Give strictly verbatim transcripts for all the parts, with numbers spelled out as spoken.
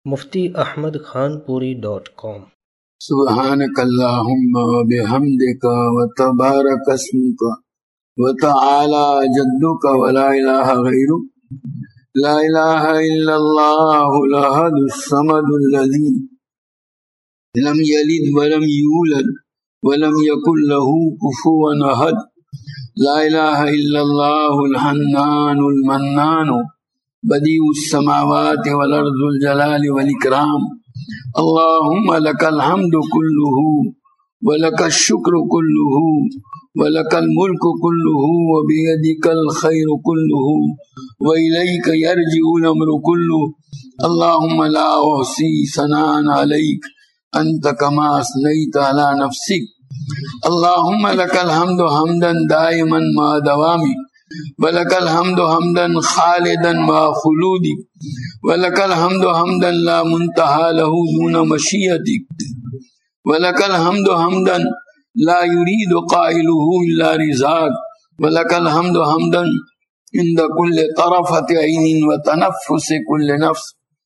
مفتی احمد خان پوری dot com. سبحانک اللہم وبحمدک وتبارک اسمک وتعالی جدک ولا الہ غیرک لا الہ الا اللہ الاحد الصمد الذی لم یلد ولم یولد ولم یکن له کفوا احد لا الہ الا اللہ الحنان المنان بدیع السماوات والارض الجلال والاکرام اللهم لك الحمد كله ولك الشكر كله ولك الملك كله وبيدك الخير كله وإليك يرجع الأمر كله اللهم لا أحصي ثناء عليك أنت كما أثنيت على نفسك اللهم لك الحمد حمدا دائما مع دوامك ولك الحمد حمدا خالدا مع خلودك ولك الحمد حمدا لا منتهى له دون مشيئتك ولك الحمد حمدا لا يريد قائله إلا رضاك ولك الحمد حمدا عند كل طرفة عين وتنفس كل نفس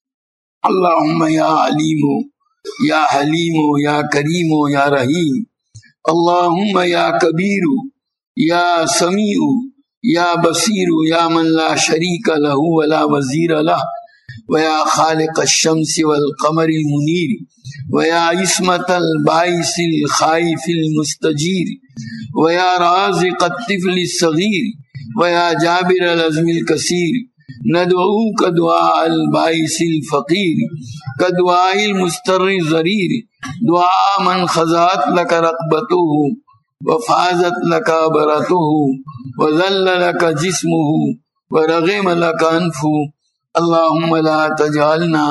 اللهم يا عليم يا حليم يا كريم يا رحيم اللهم يا كبير يا سميع یا بصیر یا من لا شریک له ولا وزیر له ویا خالق الشمس والقمر المنیر ویا عصمت الباعث الخائف المستجیر ویا رازق الطفل الصغیر ویا جابر العزم الکثیر ندعوک دعاء الباعث الفقیر کدعاء المستر الضریر دعاء من خضعت لک رقبته وفازت لك برته وذل لك جسمه ورغم لك أنفه اللهم لا تجعلنا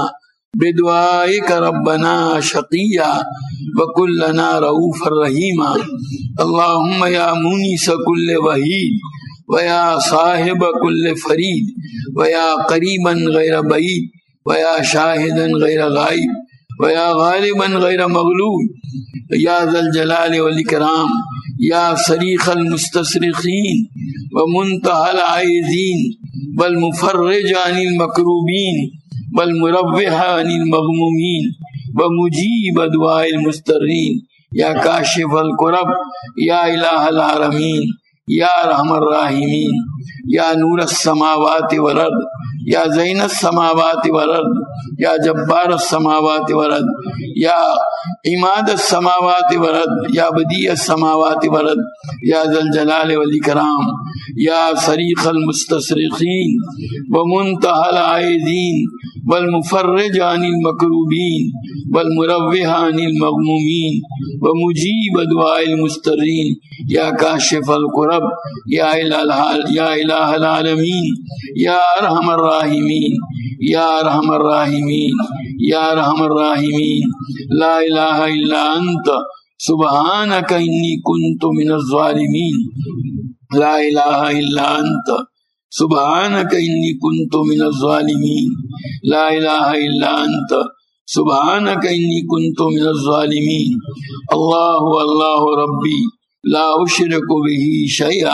بدعائك ربنا شقيا وكن لنا رؤوفا رحيما اللهم يا مونس كل وحيد ويا صاحب كل فريد ويا قريبا غير بعيد ويا شاهدا غير غائب ويا غالبا غير مغلوب يا ذا الجلال والإكرام يا صريخ المستصرخين ومنتهى العائذين والمفرج عن المكروبين والمروح عن المغمومين ومجيب دعاء المسترين يا كاشف الكرب يا إله العالمين يا أرحم الراحمين يا نور السماوات والأرض یا زین السماوات والارض یا جبار السماوات والارض یا عماد السماوات والارض یا بدیع السماوات والارض یا ذا الجلال والاکرام یا صریخ المستصرخین ومنتهى العائذین والمفرج عن المکروبین والمروح عن المغمومین ومجیب دعاء المسترین یا کاشف الکرب یا الہ العالمین یا ارحم الراحمین یا ارحم الراحمین یا ارحم الراحمین لا الہ الا انت سبحانک انی کنت من الظالمین لا الہ الا انت سبحانک انی کنت من الظالمین لا الہ الا انت سبحانک انی کنت من الظالمین اللہ اللہ ربی لا اشرک به شیئا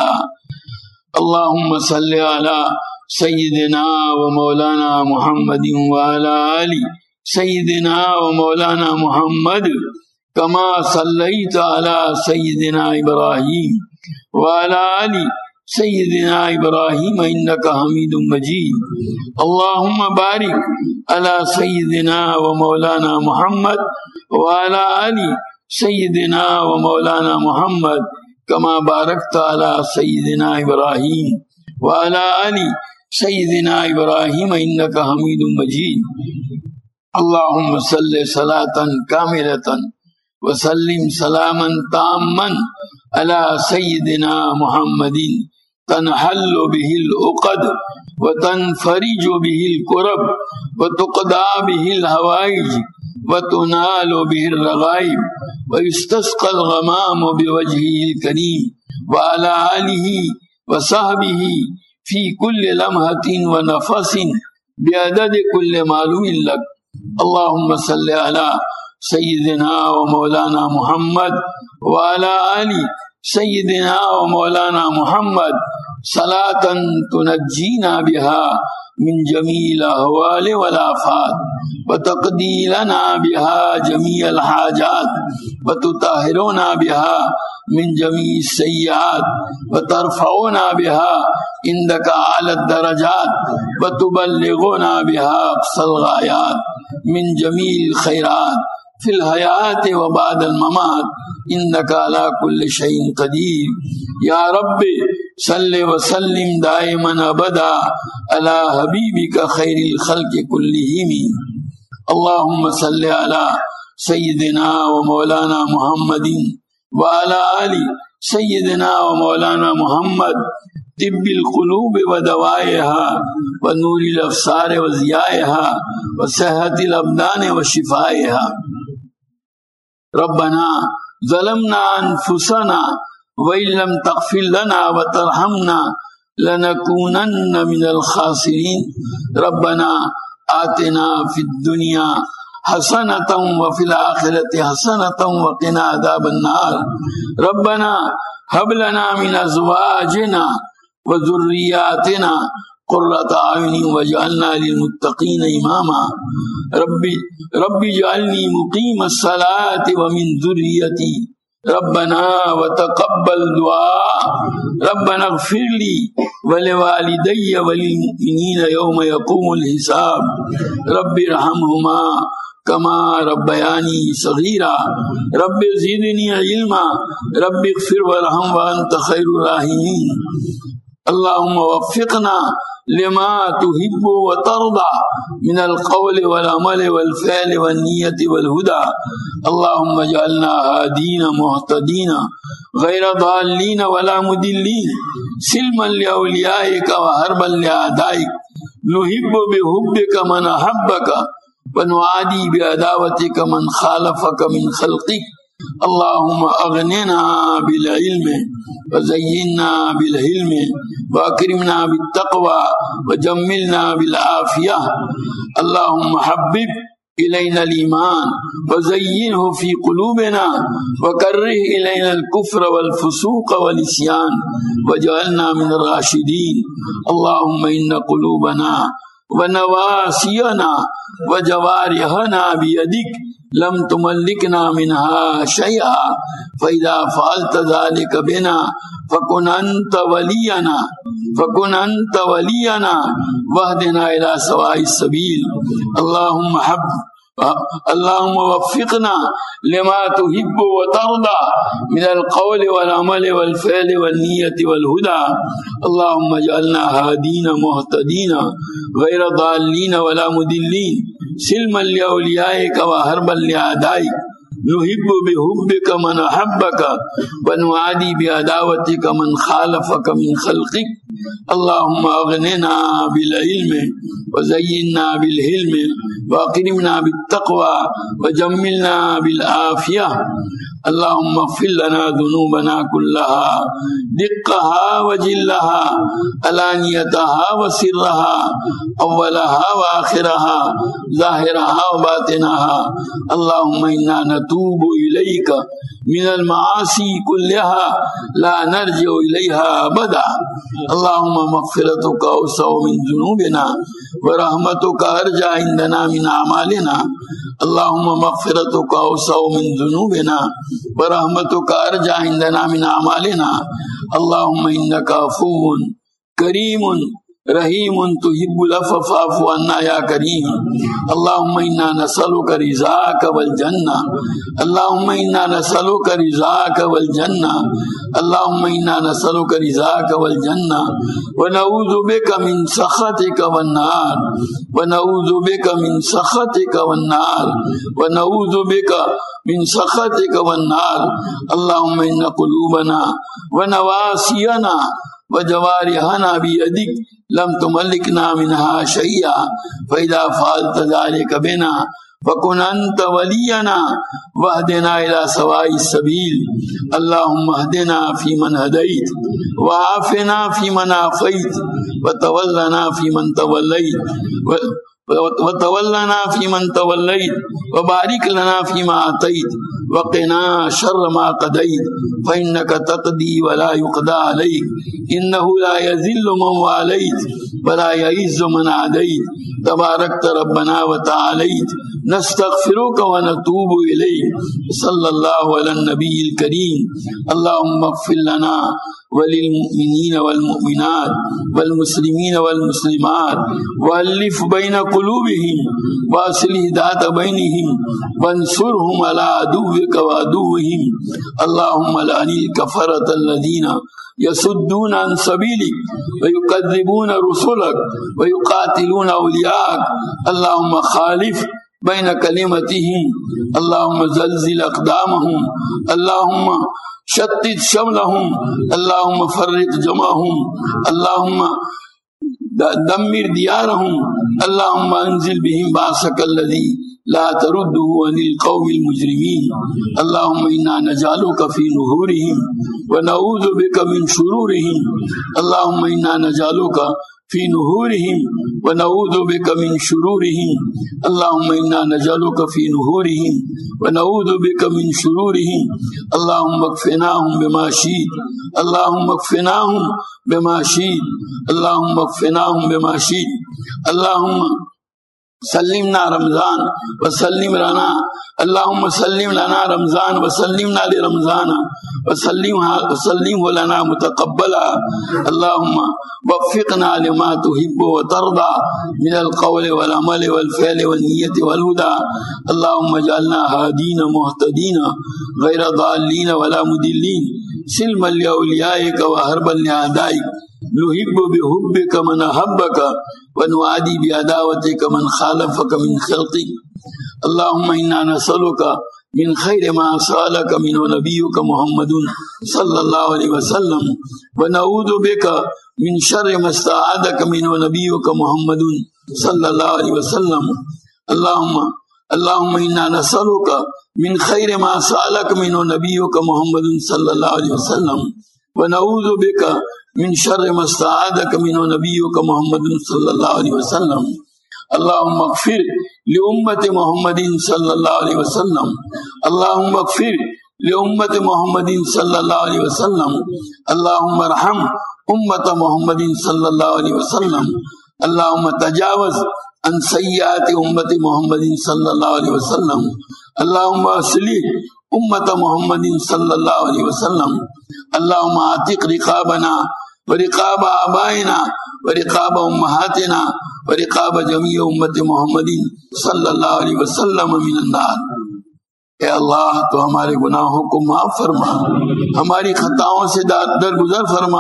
اللہم صلی علی سیدنا و مولانا محمد وعلى آل سیدنا و مولانا محمد کما صلیت علی سیدنا ابراہیم وعلى آل سیدنا ابراہیم انکا حمید مجید اللہم بارک علی سیدنا و مولانا محمد وعلى آل سیدنا و مولانا محمد کما بارکت علی سیدنا ابراہیم وعلى آل سیدنا ابراہیم انکا حمید مجید اللہم صلی صلاة کاملة وسلم سلاما تاما علی سیدنا محمد تنحل به العقد وتنفرج به الكرب وتقضى به الحوائج وتنال به الرغائب ويستسقى الغمام بوجهه الكريم وعلى آله وصحبه في كل لمحة ونفس بعدد كل معلوم لك اللهم صل على سيدنا ومولانا محمد وعلى آل سيدنا ومولانا محمد صلاة تنجينا بها من جميع الأهوال والآفات وتقضي لنا بها جميع الحاجات وتطهرنا بها من جميع السيئات وترفعنا بها عندك أعلى الدرجات وتبلغنا بها أقصى الغايات من جميع الخيرات في الحياة وبعد الممات إنك على كل شيء قدير. يا رب صل وسلم دائما أبدا على حبيبك خير الخلق كلهم. اللهم صل على سيدنا ومولانا محمد وعلى آل سيدنا ومولانا محمد طب القلوب ودوائها ونور الأبصار وضيائها وصحة الأبدان وشفائها. ربنا ظلمنا أنفسنا وإن لم تغفر لنا وترحمنا لنكونن من الخاسرين. ربنا آتنا في الدنيا حسنة وفي الآخرة حسنة وقنا عذاب النار. ربنا هب لنا من أزواجنا وذرياتنا قرة أعين واجعلنا للمتقين إماما. ربي ربي اجعلني مقيم الصلاة ومن ذريتي ربنا وتقبل دعاء. ربنا اغفر لي ولوالدي وللمؤمنين يوم يقوم الحساب. ربي ارحمهما كما ربياني صغيرا. رب زدني علما. رب اغفر وارحم وأنت خير الراحمين. اللهم وفقنا لما تحب وترضى من القول والعمل والفعل والنية والهدى. اللهم اجعلنا هادين مهتدين غير ضالين ولا مضلين سلما لأوليائك وحربا لأعدائك. نحب بحبك من أحبك ونعادي بعداوتك من خالفك من خلقك. اللهم اغننا بالعلم وزينا بالحلم واكرمنا بالتقوى وجملنا بالعافية. اللهم حبب إلينا الإيمان وزينه في قلوبنا وكره إلينا الكفر والفسوق والعصيان واجعلنا من الراشدين. اللهم إن قلوبنا ونواسينا وجوارحنا بيدك لم تملكنا منها شيئا فإذا فعلت ذلك بنا فكن أنت ولينا فكن أنت ولينا واهدنا إلى سواء السبيل. اللهم حب اللهم وفقنا لما تحب وترضى من القول والعمل والفعل والنية والهدى. اللهم اجعلنا هادين مهتدين غير ضالين ولا مضلين سلما لأوليائك وحربا لأعدائك. نحب بحبك من أحبك ونعادي بعداوتك من خالفك من خلقك. اللهم اغننا بالعلم وزينا بالحلم واكرمنا بالتقوى وجملنا بالعافية. اللهم اغفر لنا ذنوبنا كلها دقها وجلها علانيتها وسرها أولها وآخرها ظاهرها وباطنها. اللهم إنا نتوب إليك من المعاصي كلها لا نرجع إليها أبدا. اللهم مغفرتك أوسع من ذنوبنا ورحمتك أرجى عندنا من أعمالنا. اللهم مغفرتك أوسع من ذنوبنا ورحمتك أرجى عندنا من أعمالنا. اللهم إنك عفو كريم رحيم تحب العفو فاعف عنا يا كريم. اللهم إنا نسألك رضاك والجنة. اللهم إنا نسألك رضاك والجنة. اللهم إنا نسألك رضاك والجنة ونعوذ بك من سخطك والنار ونعوذ بك من سخطك والنار ونعوذ بك من سخطك والنار. اللهم إن قلوبنا ونواسينا وجوارحنا بيدك لم تملكنا منها شيئا فإذا فعلت ذلك بنا فكن أنت ولينا واهدنا إلى سواء السبيل. اللهم اهدنا فيمن هديت وعافنا فيمن عافيت وتولنا فيمن توليت وتولنا فيمن توليت وبارك لنا فيما أعطيت وقنا شر ما قضيت فإنك تقضي ولا يقضى عليك إنه لا يذل من واليت ولا يعز من عاديت تباركت ربنا وتعاليت نستغفرك ونتوب إليك صلى الله على النبي الكريم اللهم اغفر لنا وللمؤمنين والمؤمنات والمسلمين والمسلمات وألف بين قلوبهم وأصلح ذات بينهم وانصرهم على عدوك وعدوهم اللهم لعن الكفرة الذين يصدون عن سبيلك ويكذبون رسلك ويقاتلون أولياءك اللهم خالف بين كلمتهم اللهم زلزل أقدامهم اللهم شتت شملهم اللهم فرق جمعهم اللهم دمر ديارهم اللهم انزل بهم باسك الذي لا ترده عن القوم المجرمين اللهم انا نجعلك في نحورهم ونعوذ بك من شرورهم اللهم انا نجعلك في نحورهم ونعوذ بك من شرورهم اللهم انا نجعلك في نحورهم ونعوذ بك من شرورهم اللهم اكفناهم بما شئت اللهم اكفناهم بما شئت اللهم اكفناهم بما شئت اللهم سلمنا رمضان وسلم لنا اللهم سلم لنا رمضان وسلمنا لرمضان وسلمه لنا متقبلا اللهم وفقنا لما تحب وترضى من القول والعمل والفعل والنية والهدى اللهم اجعلنا هادين مهتدين غير ضالين ولا مضلين سلما لأوليائك وهربا لأعدائك نحب بحبك من أحبك ونعادي بعداوتك من خالفك من خلقك اللهم إنا نسألك من خير ما سألك منه نبيك محمد صلى الله عليه وسلم ونعوذ بك من شر ما استعاذك منه نبيك محمد صلى الله عليه وسلم اللهم اللهم إنا نسألك من خير ما سألك منه نبيك محمد صلى الله عليه وسلم ونعوذ بك من شر ما استعاذك منه نبيك محمد صلى الله عليه وسلم اللهم اغفر لأمة محمد صلى الله عليه وسلم اللهم اغفر لأمة محمد صلى الله عليه وسلم اللهم ارحم أمة محمد صلى الله عليه وسلم اللهم تجاوز عن سيئات أمة محمد صلى الله عليه وسلم اللهم اصلح أمة محمد صلى الله عليه وسلم اللهم اعتق رقابنا ورقاب آبائنا ورقاب أمهاتنا ورقاب جميع أمة محمد صلی اللہ علیہ وسلم من النار۔ اے اللہ تو ہمارے گناہوں کو معاف فرما، ہماری خطاؤں سے درگزر فرما،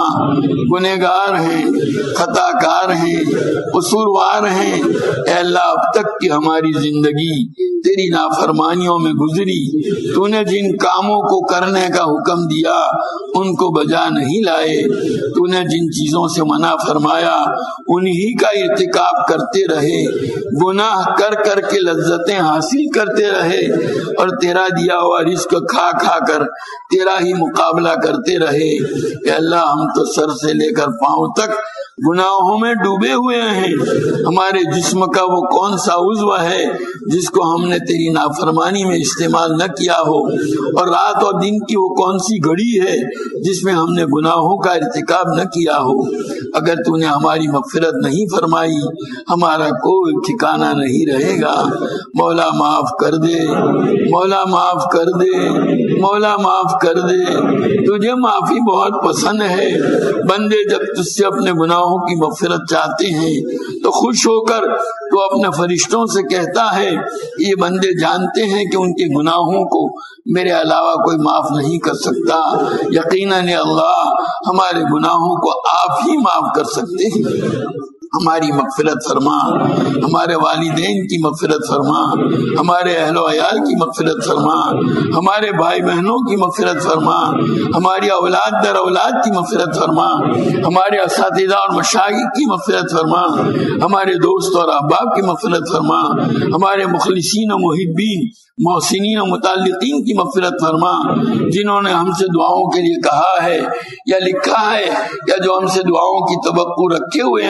گنہگار ہیں، خطا کار ہیں، قصوروار ہیں۔ اے اللہ اب تک کی ہماری زندگی تیری نافرمانیوں میں گزری، تو نے جن کاموں کو کرنے کا حکم دیا ان کو بجا نہیں لائے، تو نے جن چیزوں سے منع فرمایا انہی کا ارتکاب کرتے رہے، گناہ کر کر کے لذتیں حاصل کرتے رہے اور تیرا دیا ہوا رزق کھا کھا کر تیرا ہی مقابلہ کرتے رہے۔ اے اللہ ہم تو سر سے لے کر پاؤں تک گناہوں میں ڈوبے ہوئے ہیں۔ ہمارے جسم کا وہ کون سا عضو ہے جس کو ہم نے تیری نافرمانی میں استعمال نہ کیا ہو، اور رات اور دن کی وہ کون سی گھڑی ہے جس میں ہم نے گناہوں کا ارتکاب نہ کیا ہو۔ اگر تو نے ہماری مغفرت نہیں فرمائی ہمارا کوئی ٹھکانہ نہیں رہے گا۔ مولا معاف کر دے، مولا معاف کر دے، مولا معاف کر دے۔ تجھے معافی بہت پسند ہے۔ بندے جب تجھ سے اپنے گناہوں کی مغفرت چاہتے ہیں تو خوش ہو کر تو اپنے فرشتوں سے کہتا ہے یہ بندے جانتے ہیں کہ ان کے گناہوں کو میرے علاوہ کوئی معاف نہیں کر سکتا، یقیناً اللہ ہمارے گناہوں کو آپ ہی معاف کر سکتے ہیں۔ ہماری مغفرت فرما، ہمارے والدین کی مغفرت فرما، ہمارے اہل و عیال کی مغفرت فرما، ہمارے بھائی بہنوں کی مغفرت فرما، ہماری اولاد در اولاد کی مغفرت فرما، ہمارے اساتذہ اور مشائخ کی مغفرت فرما، ہمارے دوست اور احباب کی مغفرت فرما، ہمارے مخلصین و محبین محسنین و متعلقین کی مغفرت فرما، جنہوں نے ہم سے دعاؤں کے لیے کہا ہے یا لکھا ہے یا جو ہم سے دعاؤں کی توقع رکھے ہوئے ہیں ان کی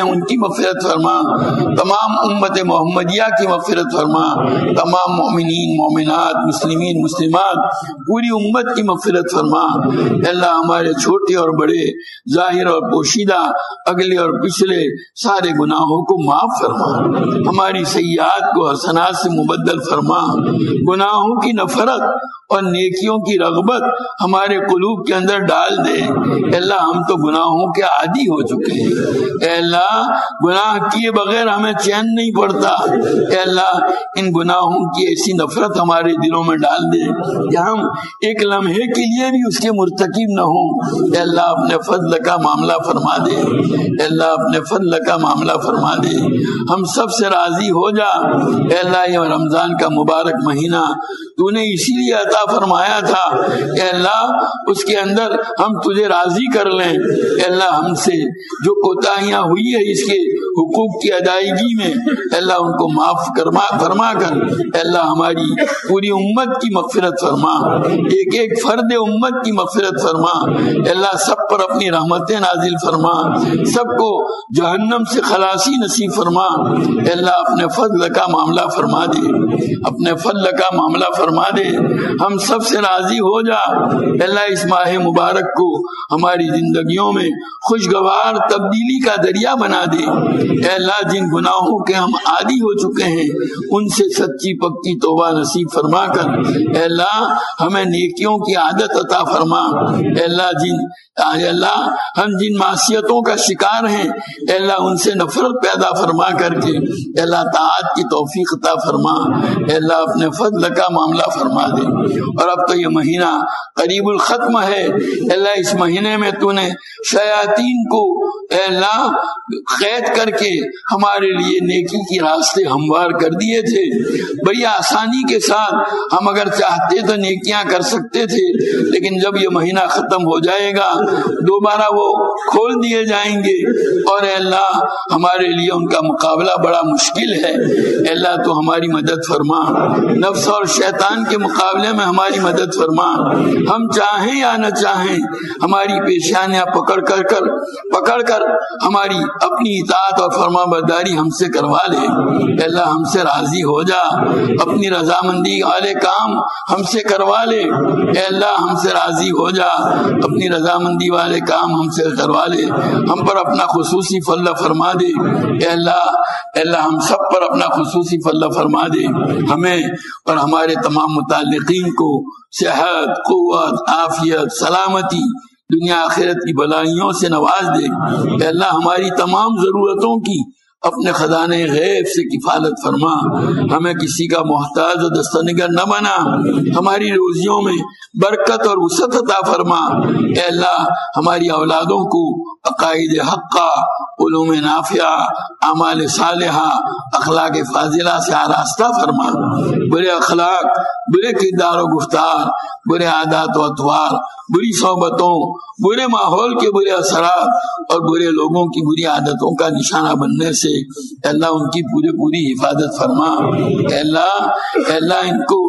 مغفرت فرما، تمام امت محمدیہ کی مغفرت فرما، تمام مومنین مومنات مسلمین مسلمات پوری امت کی مغفرت فرما۔ اللہ ہمارے چھوٹے اور بڑے ظاہر اور پوشیدہ اگلے اور پچھلے سارے گناہوں کو معاف فرما، ہماری سیئات کو حسنات سے مبدل فرما، گناہوں کی نفرت اور نیکیوں کی رغبت ہمارے قلوب کے اندر ڈال دے۔ اے اللہ ہم تو گناہوں کے عادی ہو چکے ہیں، اے اللہ گناہ کیے بغیر ہمیں چین نہیں پڑتا، اے اللہ ان گناہوں کی ایسی نفرت ہمارے دلوں میں ڈال دے کہ ہم ایک لمحے کے لیے بھی اس کے مرتکب نہ ہوں۔ اے اللہ اپنے فضل کا معاملہ فرما دے، اے اللہ اپنے فضل کا معاملہ فرما دے، ہم سب سے راضی ہو جا۔ اے اللہ یہ رمضان کا مبارک مہینہ تو نے اسی لیے عطا فرمایا تھا کہ اللہ اس کے اندر ہم تجھے راضی کر لیں۔ اے اللہ ہم سے جو کوتاہیاں ہوئی ہے اس کے حقوق کی ادائیگی میں اے اللہ ان کو معاف کرما فرما کر اے اللہ ہماری پوری امت کی مغفرت فرما، ایک ایک فرد امت کی مغفرت فرما۔ اے اللہ سب پر اپنی رحمتیں نازل فرما، سب کو جہنم سے خلاصی نصیب فرما۔ اے اللہ اپنے فضل کا معاملہ فرما دے، اپنے فضل کا معاملہ فرما دے، ہم سب سے راضی ہو جا۔ اے اللہ اس ماہ مبارک کو ہماری زندگیوں میں خوشگوار تبدیلی کا ذریعہ بنا دے۔ اے اللہ جن گناہوں کے ہم عادی ہو چکے ہیں ان سے سچی پکی توبہ نصیب فرما کر اے اللہ ہمیں نیکیوں کی عادت عطا فرما۔ اے اللہ جن اے اللہ ہم جن معصیتوں کا شکار ہیں اے اللہ ان سے نفرت پیدا فرما کر کے اے اللہ طاعت کی توفیق عطا فرما۔ اے اللہ اپنے فضل کا معاملہ فرما دے۔ اور اب تو یہ مہینہ قریب الختم ہے، اے اللہ اس مہینے میں تو نے شیاطین کو اے اللہ قید کر کے ہمارے لیے نیکی کی راستے ہموار کر دیے تھے، بڑی آسانی کے ساتھ ہم اگر چاہتے تو نیکیاں کر سکتے تھے، لیکن جب یہ مہینہ ختم ہو جائے گا دوبارہ وہ کھول دیے جائیں گے اور اے اللہ ہمارے لیے ان کا مقابلہ بڑا مشکل ہے۔ اے اللہ تو ہماری مدد فرما، نفس اور شیطان کے مقابلے میں ہماری مدد فرما، ہم چاہیں یا نہ چاہیں ہماری پیشانیاں پکڑ کر کر پکڑ کر ہماری اپنی اطاعت اور فرما برداری ہم سے کروا لے۔ اے اللہ ہم سے راضی ہو جا، اپنی رضامندی والے کام ہم سے کروا لے۔ اے اللہ ہم سے راضی ہو جا، اپنی رضامندی والے کام ہم سے کروا لے، ہم پر اپنا خصوصی فضل فرما دے۔ اے اللہ اے اللہ ہم سب پر اپنا خصوصی فضل فرما دے، ہمیں اور ہمارے تمام متعلقین کو صحت قوت عافیت سلامتی دنیا آخرت کی بلائیوں سے نواز دے۔ اے اللہ ہماری تمام ضرورتوں کی اپنے خزانے غیب سے کفالت فرما، ہمیں کسی کا محتاج و دستنگر نہ بنا، ہماری روزیوں میں برکت اور وسعت عطا فرما۔ اے اللہ ہماری اولادوں کو عقائد حقہ علوم نافعہ اعمال صالحہ اخلاق فاضلہ سے آراستہ فرما، برے اخلاق برے کردار و گفتار برے عادات و اطوار بری صحبتوں برے ماحول کے برے اثرات اور برے لوگوں کی بری عادتوں کا نشانہ بننے سے اے اللہ ان کی پوری پوری حفاظت فرما۔ اے اللہ اے اللہ ان کو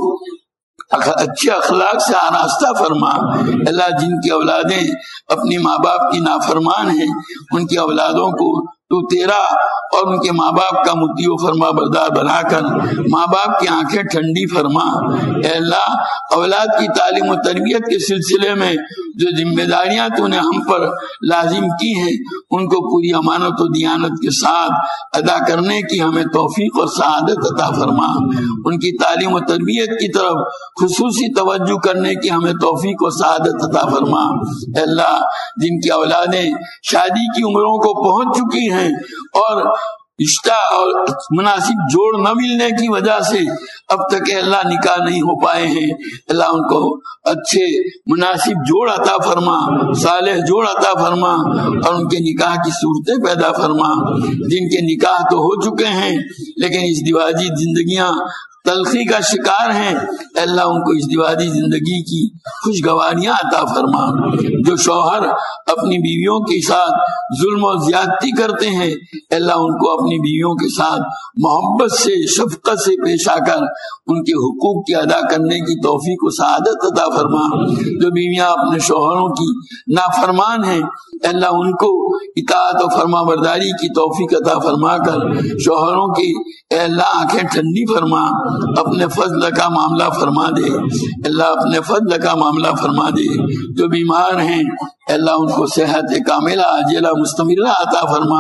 اچھے اخلاق سے آراستہ فرما۔ اللہ جن کی اولادیں اپنی ماں باپ کی نافرمان ہیں ان کی اولادوں کو تو تیرا اور ان کے ماں باپ کا مطیع و فرما بردار بنا کر ماں باپ کی آنکھیں ٹھنڈی فرما۔ اے اللہ اولاد کی تعلیم و تربیت کے سلسلے میں جو ذمہ داریاں تو نے ہم پر لازم کی ہیں ان کو پوری امانت و دیانت کے ساتھ ادا کرنے کی ہمیں توفیق اور سعادت عطا فرما۔ ان کی تعلیم و تربیت کی طرف خصوصی توجہ کرنے کی ہمیں توفیق و سعادت عطا فرما۔ اے اللہ جن کی اولادیں شادی کی عمروں کو پہنچ چکی ہیں اور رشتہ اور مناسب جوڑ نہ ملنے کی وجہ سے اب تک اللہ نکاح نہیں ہو پائے ہیں، اللہ ان کو اچھے مناسب جوڑ عطا فرما، صالح جوڑ عطا فرما اور ان کے نکاح کی صورتیں پیدا فرما۔ جن کے نکاح تو ہو چکے ہیں لیکن اس ازدواجی زندگیاں تلخی کا شکار ہیں، اللہ ان کو ازدواجی زندگی کی خوشگواریاں عطا فرما۔ جو شوہر اپنی بیویوں کے ساتھ ظلم و زیادتی کرتے ہیں اللہ ان کو اپنی بیویوں کے ساتھ محبت سے شفقت سے پیش آ کر ان کے حقوق کی ادا کرنے کی توفیق و سعادت عطا فرما۔ جو بیویاں اپنے شوہروں کی نافرمان ہیں اے اللہ ان کو اطاعت و فرما برداری کی توفیق عطا فرما کر شوہروں کی اے اللہ آنکھیں ٹھنڈی فرما، اپنے فضل کا معاملہ فرما دے اللہ، اپنے فضل کا معاملہ فرما دے۔ جو بیمار ہیں اے اللہ ان کو صحت کاملہ عاجلہ مستمرہ عطا فرما۔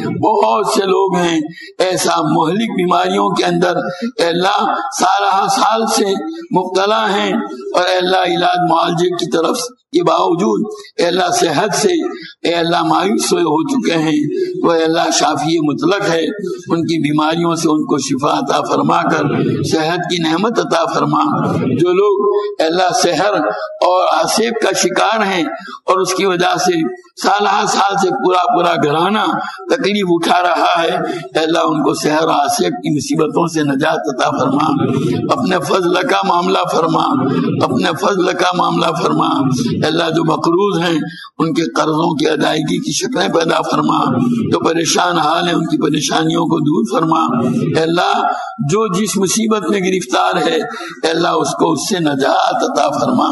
بہت سے لوگ ہیں ایسا مہلک بیماریوں کے اندر اے اللہ سالہ سال سے مبتلا ہیں، اور اے اللہ علاج معالجے کی طرف کے باوجود اے اللہ صحت سے اے اللہ مایوس ہو چکے ہیں، وہ اے اللہ شافی مطلق ہے، ان کی بیماریوں سے ان کو شفا عطا فرما کر صحت کی نعمت عطا فرما۔ جو لوگ اے اللہ سحر اور آسیب کا شکار ہیں اور اس کی وجہ سے سالہ سال سے پورا پورا گھرانہ تکلیف اٹھا رہا ہے اے اللہ ان کو سحر اور آسیب کی مصیبتوں سے نجات عطا فرما، اپنے فضل کا معاملہ فرما، اپنے فضل کا معاملہ فرما۔ اے اللہ جو مقروض ہیں ان کے قرضوں کی ادائیگی کی شکلیں پیدا فرما، جو پریشان حال ہیں ان کی پریشانیوں کو دور فرما۔ اے اللہ جو جس مصیبت میں گرفتار ہے اے اللہ اس کو اس سے نجات عطا فرما۔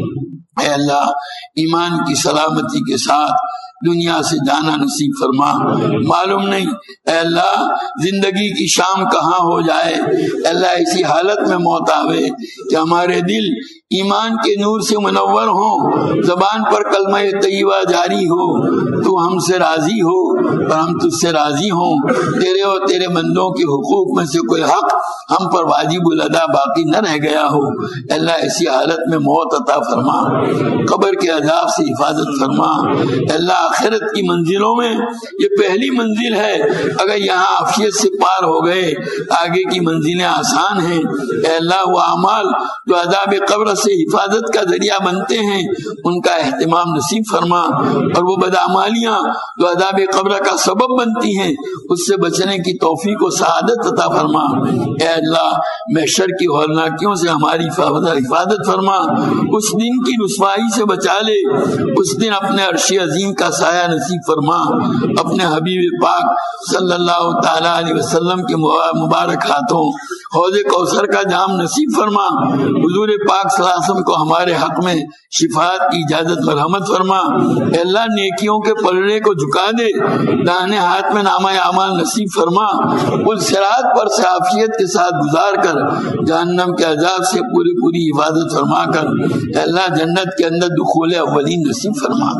اے اللہ ایمان کی سلامتی کے ساتھ دنیا سے جانا نصیب فرما۔ معلوم نہیں اے اللہ زندگی کی شام کہاں ہو جائے، اے اللہ ایسی حالت میں موت آوے کہ ہمارے دل ایمان کے نور سے منور ہوں، زبان پر کلمہ طیبہ جاری ہو، تو ہم سے راضی ہو اور ہم تجھ سے راضی ہوں، تیرے اور تیرے بندوں کے حقوق میں سے کوئی حق ہم پر واجب الادا باقی نہ رہ گیا ہو۔ اے اللہ ایسی حالت میں موت عطا فرما، قبر کے عذاب سے حفاظت فرما۔ اے اللہ آخرت کی منزلوں میں یہ پہلی منزل ہے، اگر یہاں عافیت سے پار ہو گئے آگے کی منزلیں آسان ہیں۔ اے اللہ وہ اعمال جو عذاب قبر سے حفاظت کا ذریعہ بنتے ہیں ان کا اہتمام نصیب فرما، اور وہ بدعمالیاں جو عذاب قبر کا سبب بنتی ہیں اس سے بچنے کی توفیق و سعادت عطا فرما۔ اے اللہ محشر کی ہولناکیوں سے ہماری حفاظت فرما، اس دن کی رسوائی سے بچا لے، اس دن اپنے عرش عظیم کا سایہ نصیب فرما، اپنے حبیب پاک صلی اللہ تعالی علیہ وسلم کے مبارک ہاتھوں حوض کوثر کا جام نصیب فرما، حضور پاک صلی اللہ علیہ وسلم کو ہمارے حق میں شفاعت کی اجازت مرحمت فرما۔ اے اللہ نیکیوں کے پلڑے کو جھکا دے، داہنے ہاتھ میں نامہ اعمال نصیب فرما، پل صراط پر سے عافیت کے ساتھ گزار کر جہنم کے عذاب سے پوری پوری حفاظت فرما کر اے اللہ جنت کے اندر دخول اولین نصیب فرما۔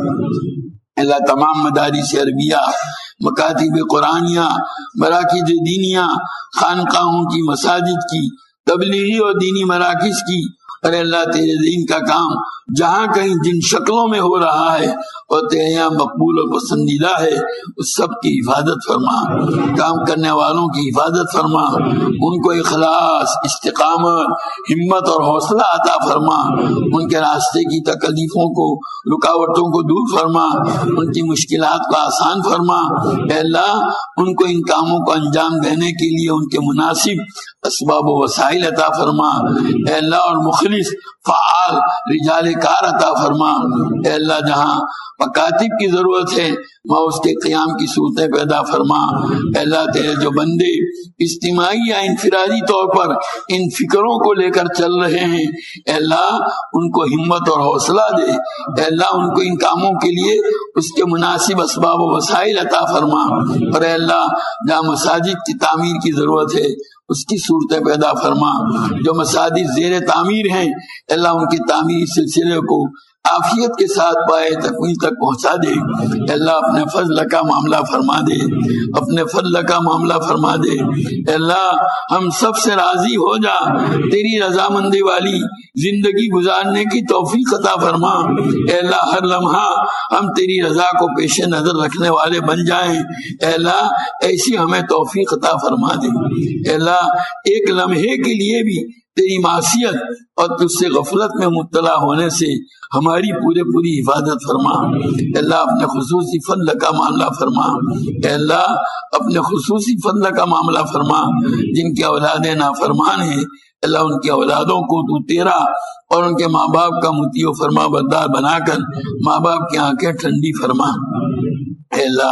اللہ تمام مدارس عربیہ، مکاتب قرآنیہ، مراکز دینیہ، خانقاہوں کی، مساجد کی، تبلیغی اور دینی مراکز کی، اور اللہ تیرے دین کا کام جہاں کہیں جن شکلوں میں ہو رہا ہے اور تیرے یہاں مقبول اور پسندیدہ ہے اس سب کی حفاظت فرما، کام کرنے والوں کی حفاظت فرما، ان کو اخلاص، استقامت، ہمت اور حوصلہ عطا فرما، ان کے راستے کی تکلیفوں کو، رکاوٹوں کو دور فرما، ان کی مشکلات کو آسان فرما۔ اے اللہ ان کو ان کاموں کو انجام دینے کے لیے ان کے مناسب اسباب و وسائل عطا فرما۔ اے اللہ اور مخلص فعال رجال کار عطا فرما۔ اے اللہ جہاں مکاتب کی ضرورت ہے وہاں اس کے قیام کی صورتیں پیدا فرما۔ اے اللہ تیرے جو بندے اجتماعی یا انفرادی طور پر ان فکروں کو لے کر چل رہے ہیں اے اللہ ان کو ہمت اور حوصلہ دے، اے اللہ ان کو ان کاموں کے لیے اس کے مناسب اسباب و وسائل عطا فرما۔ اور اے اللہ جہاں مساجد کی تعمیر کی ضرورت ہے اس کی صورتیں پیدا فرما، جو مساجد زیر تعمیر ہیں اللہ ان کی تعمیری سلسلے کو عافیت کے ساتھ پائے تکمیل تک پہنچا دے۔ اے اللہ اپنے فضل کا معاملہ فرما دے، اپنے فضل کا معاملہ فرما دے۔ اے اللہ ہم سب سے راضی ہو جا، تیری رضامندی والی زندگی گزارنے کی توفیق عطا فرما۔ اے اللہ ہر لمحہ ہم تیری رضا کو پیش نظر رکھنے والے بن جائیں۔ اے اللہ ایسی ہمیں توفیق عطا فرما دے۔ اے اللہ ایک لمحے کے لیے بھی تیری معصیت اور تجھ سے غفلت میں مبتلا ہونے سے ہماری پورے پوری حفاظت فرما۔ اے اللہ اپنے خصوصی فضل کا معاملہ فرما۔ اے اللہ اپنے خصوصی فضل کا معاملہ فرما، جن کی اولادیں نافرمان ہیں اللہ ان کی اولادوں کو تو تیرا اور ان کے ماں باپ کا مطیع و فرما بردار بنا کر ماں باپ کی آنکھیں ٹھنڈی فرما۔ اے اللہ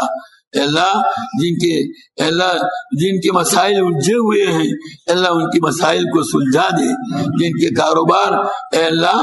اللہ جن کے اللہ جن کے مسائل الجھے ہوئے ہیں اللہ ان کے مسائل کو سلجھا دے، جن کے کاروبار اللہ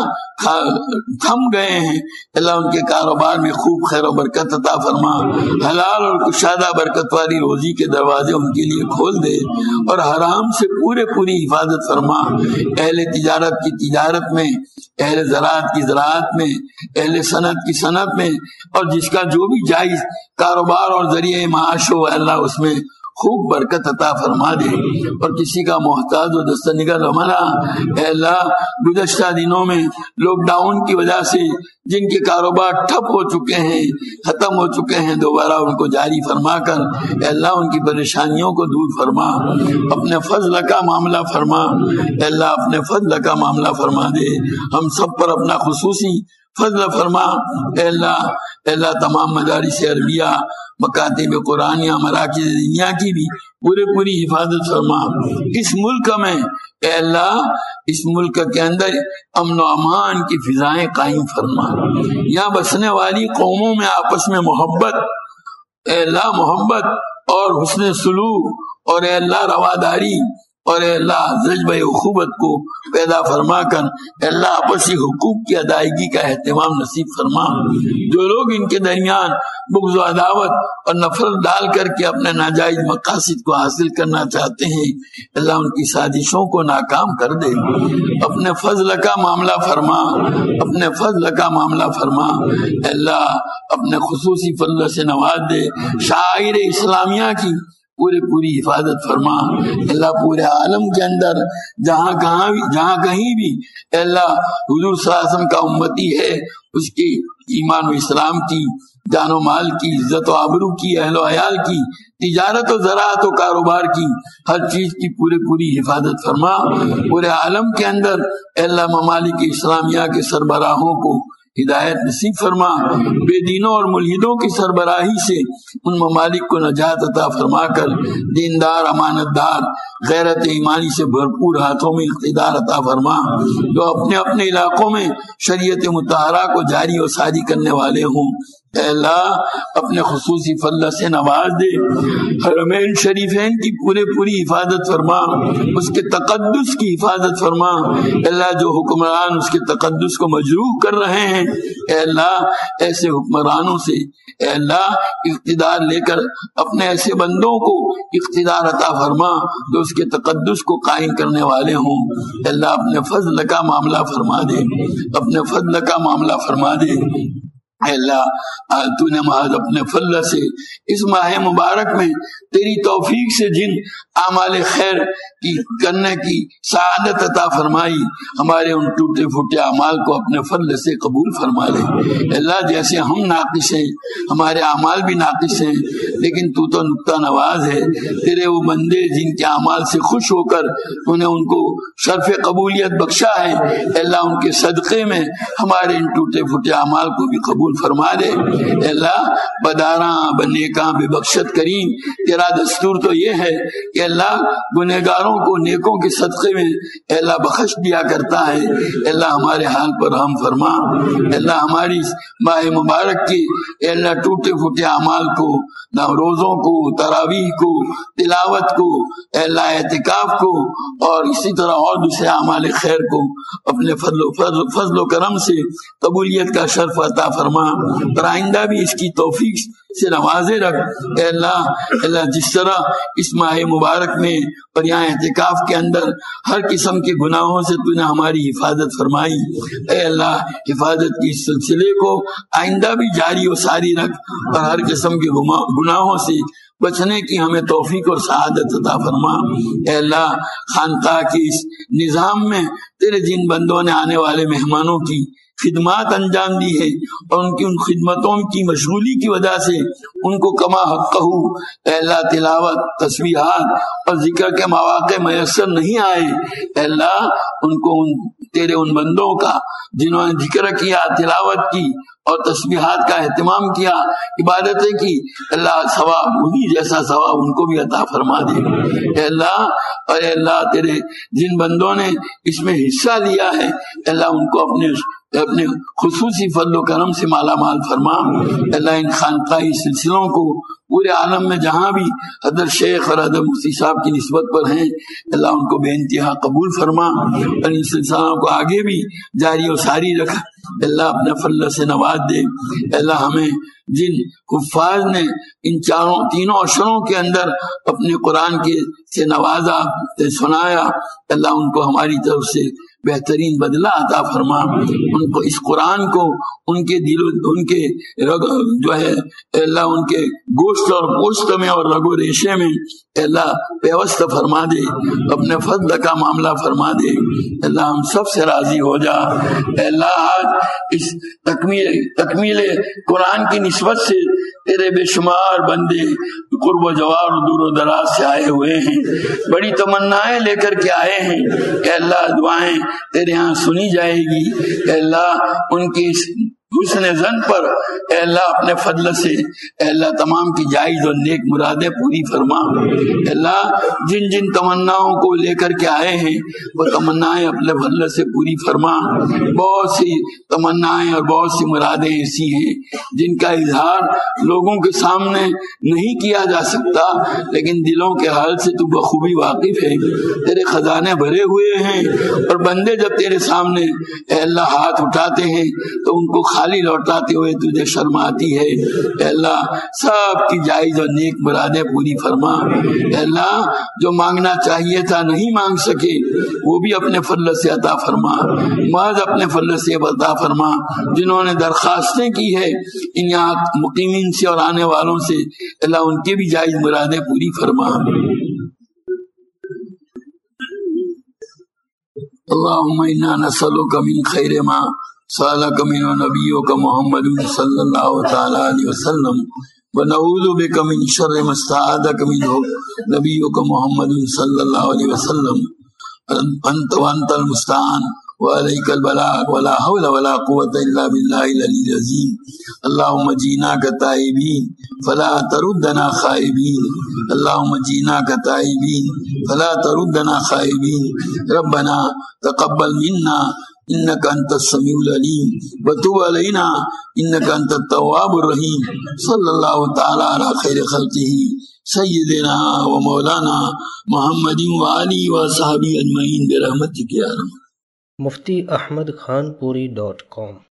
تھم گئے ہیں اللہ ان کے کاروبار میں خوب خیر و برکت عطا فرما، حلال اور کشادہ برکت والی روزی کے دروازے ان کے لیے کھول دے، اور حرام سے پورے پوری حفاظت فرما، اہل تجارت کی تجارت میں، اہل زراعت کی زراعت میں، اہل صنعت کی صنعت میں، اور جس کا جو بھی جائز کاروبار اور ذریعہ معاش ہو اللہ اس میں خوب برکت عطا فرما دے، اور کسی کا محتاج و دست نگر رمانا اے اللہ گزشتہ دنوں میں لاک ڈاؤن کی وجہ سے جن کے کاروبار ٹھپ ہو چکے ہیں، ختم ہو چکے ہیں، دوبارہ ان کو جاری فرما کر اے اللہ ان کی پریشانیوں کو دور فرما، اپنے فضل کا معاملہ فرما اے اللہ اپنے فضل کا معاملہ فرما دے، ہم سب پر اپنا خصوصی فضل فرما اے اللہ اے اللہ تمام مدارس عربیہ، مکاتب قرآنیہ، مراکز دنیا کی بھی پورے پوری حفاظت فرما، اس ملک میں اے اللہ اس ملک کے اندر امن و امان کی فضائیں قائم فرما، یہاں بسنے والی قوموں میں آپس میں محبت اے اللہ محبت اور حسن سلوک اور اے اللہ رواداری اور اے اللہ جذبہ اخوت کو پیدا فرما کر اے اللہ آپسی حقوق کی ادائیگی کا اہتمام نصیب فرما، جو لوگ ان کے درمیان بغض و عداوت اور نفرت ڈال کر کے اپنے ناجائز مقاصد کو حاصل کرنا چاہتے ہیں اللہ ان کی سازشوں کو ناکام کر دے، اپنے فضل کا معاملہ فرما، اپنے فضل کا معاملہ فرما اے اللہ اپنے خصوصی فضل سے نواز دے، شاعر اسلامیہ کی پوری پوری حفاظت فرما اللہ، پورے عالم کے اندر جہاں کہاں بھی جہاں کہیں بھی اللہ حضور صلی اللہ علیہ وسلم کا امتی ہے اس کی ایمان و اسلام کی، جان و مال کی، عزت و آبرو کی، اہل و عیال کی، تجارت و زراعت و کاروبار کی، ہر چیز کی پورے پوری حفاظت فرما، پورے عالم کے اندر اللہ ممالک اسلامیہ کے سربراہوں کو ہدایت نصیب فرما، بے دینوں اور ملحدوں کی سربراہی سے ان ممالک کو نجات عطا فرما کر دیندار امانت دار غیرت ایمانی سے بھرپور ہاتھوں میں اقتدار عطا فرما، جو اپنے اپنے علاقوں میں شریعت مطہرہ کو جاری و ساری کرنے والے ہوں اے اللہ اپنے خصوصی فضل سے نواز دے، حرمین شریفین کی پورے پوری حفاظت فرما، اس کے تقدس کی حفاظت فرما اے اللہ، جو حکمران اس کے تقدس کو مجروح کر رہے ہیں اے اللہ ایسے حکمرانوں سے اے اللہ اقتدار لے کر اپنے ایسے بندوں کو اقتدار عطا فرما جو اس کے تقدس کو قائم کرنے والے ہوں اے اللہ اپنے فضل کا معاملہ فرما دے، اپنے فضل کا معاملہ فرما دے اے اللہ، تو نے محض اپنے فضل سے اس ماہ مبارک میں تیری توفیق سے جن اعمال خیر کی کرنے کی سعادت عطا فرمائی، ہمارے ان ٹوٹے پھوٹے اعمال کو اپنے فضل سے قبول فرما لے اے اللہ، جیسے ہم ناقص ہیں ہمارے اعمال بھی ناقص ہیں، لیکن تو تو نقطہ نواز ہے، تیرے وہ بندے جن کے اعمال سے خوش ہو کر تو نے ان کو شرف قبولیت بخشا ہے اے اللہ، ان کے صدقے میں ہمارے ان ٹوٹے پھوٹے اعمال کو بھی قبول فرما دے اے اللہ، بداراں بنیکاں بے بخشت کریم، تیرا دستور تو یہ ہے کہ اللہ گنہگاروں کو نیکوں کے صدقے میں اے اللہ بخش دیا کرتا ہے اے اللہ، ہمارے حال پر رحم فرما اے اللہ، ہماری ماہ مبارک کی اے اللہ ٹوٹے پھوٹے اعمال کو، روزوں کو، تراویح کو، تلاوت کو اے اللہ، اعتکاف کو اور اسی طرح اور دوسرے اعمال خیر کو اپنے فضل و فضل, فضل و کرم سے قبولیت کا شرف عطا فرما، اور آئندہ بھی اس کی توفیق سے نوازے رکھ اے اللہ اے اللہ، جس طرح اس ماہ مبارک میں اور یہاں اعتکاف کے اندر ہر قسم کے گناہوں سے تو نے ہماری حفاظت فرمائی اے اللہ، حفاظت کی اس سلسلے کو آئندہ بھی جاری و ساری رکھ، اور ہر قسم کے گناہوں سے بچنے کی ہمیں توفیق اور سعادت عطا فرما اے اللہ، خانقاہ کے اس نظام میں تیرے جن بندوں نے آنے والے مہمانوں کی خدمات انجام دی ہے اور ان کی ان خدمتوں کی مشغولی کی وجہ سے ان کو کما حق کہو اے اللہ، تلاوت، تسبیحات اور ذکر کے مواقع میسر نہیں آئے اے اللہ، ان کو ان تیرے ان بندوں کا جنہوں نے ذکر کیا، تلاوت کی اور تسبیحات کا اہتمام کیا، عبادتیں کی اللہ، ثواب وہی جیسا ثواب ان کو بھی عطا فرما دے اے اللہ، اور اے اللہ تیرے جن بندوں نے اس میں حصہ لیا ہے اے اللہ، ان کو اپنے اپنے خصوصی فضل و کرم سے مالا مال فرما اللہ، ان خانقاہی سلسلوں کو پورے عالم میں جہاں بھی حضرت شیخ اور حضرت مفتی صاحب کی نسبت پر ہیں اللہ ان کو بے انتہا قبول فرما اور ان سلسلوں کو آگے بھی جاری و ساری رکھ اللہ اپنے فضل سے نواز دے اللہ ہمیں جن حفاظ نے ان چاروں تینوں اشروں کے اندر اپنے قرآن کے سے نوازا سے سنایا اللہ ان کو ہماری طرف سے بہترین بدلہ عطا فرما ان کو اس قرآن کو ان کے دل ان کے رگ جو ہے اللہ ان کے گوشت اور پوشت میں اور رگ و ریشے میں اللہ پیوست فرما دے اپنے فضل کا معاملہ فرما دے اللہ ہم سب سے راضی ہو جا اللہ آج اس تکمیل تکمیل قرآن کی نسبت سے تیرے بے شمار بندے قرب و جوار و دور و دراز سے آئے ہوئے ہیں بڑی تمنائیں لے کر کے آئے ہیں کہ اللہ دعائیں تیرے ہاں سنی جائے گی کہ اللہ ان کی حسن زن پر اے اللہ اپنے فضل سے اے اللہ تمام کی جائز اور نیک مرادیں پوری فرما اے اللہ جن جن تمناؤں کو لے کر کے آئے ہیں وہ تمنائیں اپنے فضل سے پوری فرما بہت سی تمنائیں اور بہت سی مرادیں ایسی ہیں جن کا اظہار لوگوں کے سامنے نہیں کیا جا سکتا لیکن دلوں کے حال سے تو بخوبی واقف ہے تیرے خزانے بھرے ہوئے ہیں اور بندے جب تیرے سامنے اے اللہ ہاتھ اٹھاتے ہیں تو ان کو خالی لوٹاتے ہوئے تجھے شرم آتی ہے اے اللہ سب کی جائز اور نیک مرادیں پوری فرما اے اللہ جو مانگنا چاہیے تھا نہیں مانگ سکے وہ بھی اپنے فضل سے عطا فرما محض اپنے فضل سے عطا فرما جنہوں نے درخواستیں کی ہے ان یہاں مقیمین سے اور آنے والوں سے اللہ ان کی بھی جائز مرادیں پوری فرما اللہم انا نسألک من خیر ما سألک من نبیک محمد صلی اللہ تعالی علیہ وسلم ونعوذ بک من شر ما استعاذک منہ نبیک محمد صلی اللہ علیہ وسلم انت وانت المستعان وعليك البلاغ ولا حول ولا قوة إلا بالله العلي العظيم اللهم جئناك تائبين فلا تردنا خائبين اللهم جئناك تائبين فلا تردنا خائبين ربنا تقبل منا إنك أنت السميع العليم وتب علينا إنك أنت التواب الرحيم صلى الله تعالى على خير خلقه سيدنا ومولانا محمد وآله وصحبه أجمعين برحمتك يا رب مفتی احمد خان پوری ڈاٹ کام